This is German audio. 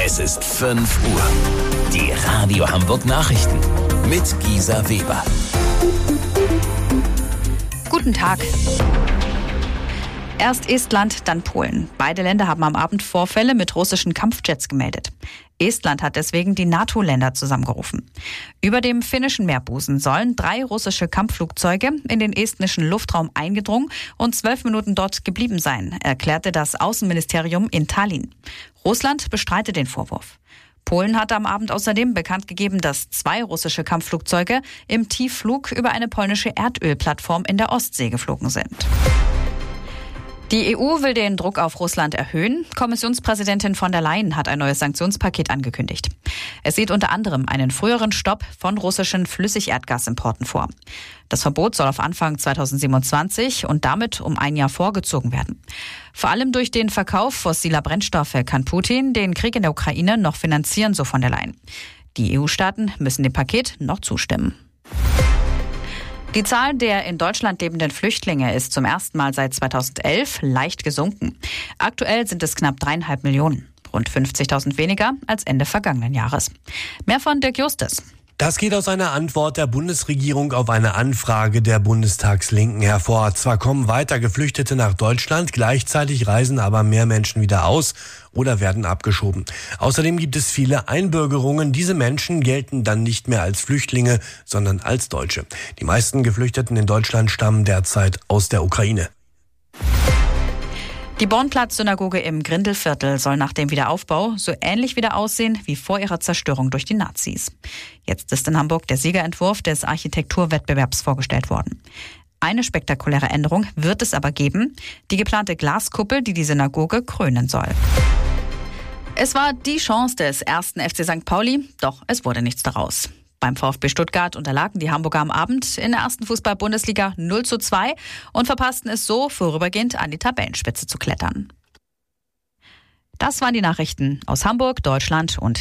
Es ist 5 Uhr. Die Radio Hamburg Nachrichten mit Gisa Weber. Guten Tag. Erst Estland, dann Polen. Beide Länder haben am Abend Vorfälle mit russischen Kampfjets gemeldet. Estland hat deswegen die NATO-Länder zusammengerufen. Über dem finnischen Meerbusen sollen 3 russische Kampfflugzeuge in den estnischen Luftraum eingedrungen und 12 Minuten dort geblieben sein, erklärte das Außenministerium in Tallinn. Russland bestreitet den Vorwurf. Polen hatte am Abend außerdem bekannt gegeben, dass 2 russische Kampfflugzeuge im Tiefflug über eine polnische Erdölplattform in der Ostsee geflogen sind. Die EU will den Druck auf Russland erhöhen. Kommissionspräsidentin von der Leyen hat ein neues Sanktionspaket angekündigt. Es sieht unter anderem einen früheren Stopp von russischen Flüssigerdgasimporten vor. Das Verbot soll auf Anfang 2027 und damit um ein Jahr vorgezogen werden. Vor allem durch den Verkauf fossiler Brennstoffe kann Putin den Krieg in der Ukraine noch finanzieren, so von der Leyen. Die EU-Staaten müssen dem Paket noch zustimmen. Die Zahl der in Deutschland lebenden Flüchtlinge ist zum ersten Mal seit 2011 leicht gesunken. Aktuell sind es knapp 3,5 Millionen, rund 50.000 weniger als Ende vergangenen Jahres. Mehr von Dirk Justus. Das geht aus einer Antwort der Bundesregierung auf eine Anfrage der Bundestagslinken hervor. Zwar kommen weiter Geflüchtete nach Deutschland, gleichzeitig reisen aber mehr Menschen wieder aus oder werden abgeschoben. Außerdem gibt es viele Einbürgerungen. Diese Menschen gelten dann nicht mehr als Flüchtlinge, sondern als Deutsche. Die meisten Geflüchteten in Deutschland stammen derzeit aus der Ukraine. Die Bornplatz-Synagoge im Grindelviertel soll nach dem Wiederaufbau so ähnlich wieder aussehen wie vor ihrer Zerstörung durch die Nazis. Jetzt ist in Hamburg der Siegerentwurf des Architekturwettbewerbs vorgestellt worden. Eine spektakuläre Änderung wird es aber geben: die geplante Glaskuppel, die die Synagoge krönen soll. Es war die Chance des ersten FC St. Pauli, doch es wurde nichts daraus. Beim VfB Stuttgart unterlagen die Hamburger am Abend in der ersten Fußball-Bundesliga 0:2 und verpassten es so, vorübergehend an die Tabellenspitze zu klettern. Das waren die Nachrichten aus Hamburg, Deutschland und